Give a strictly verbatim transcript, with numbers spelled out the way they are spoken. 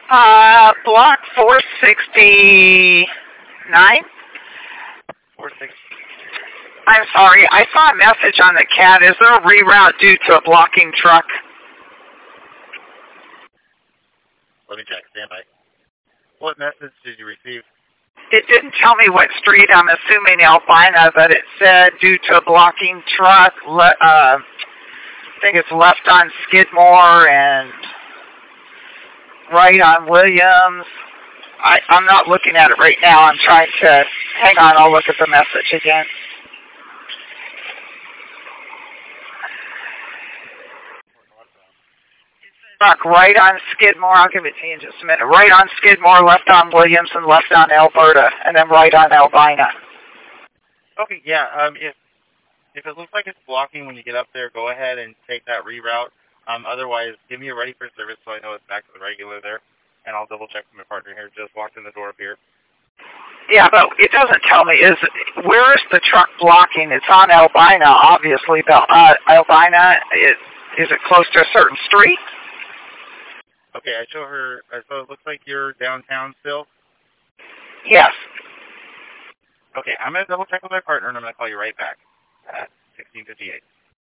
Uh, block four sixty-nine? four six. I'm sorry, I saw a message on the cat. Is there a reroute due to a blocking truck? Let me check. Stand by. What message did you receive? It didn't tell me what street. I'm assuming Albina, but it said due to a blocking truck. Le- uh, I think it's left on Skidmore and right on Williams. I, I'm not looking at it right now. I'm trying to... Hang on, I'll look at the message again. Truck right on Skidmore. I'll give it to you in just a minute. Right on Skidmore, left on Williams, and left on Alberta, and then right on Albina. Okay, yeah. Um, if if it looks like it's blocking when you get up there, go ahead and take that reroute. Um, otherwise, give me a ready for service so I know it's back to the regular there, and I'll double check with my partner here. Just walked in the door up here. Yeah, but it doesn't tell me. Is where is the truck blocking? It's on Albina, obviously. But uh, Albina, is is it close to a certain street? Okay, I show her. Uh, so it looks like you're downtown still. Yes. Okay, I'm gonna double check with my partner, and I'm gonna call you right back at sixteen fifty-eight.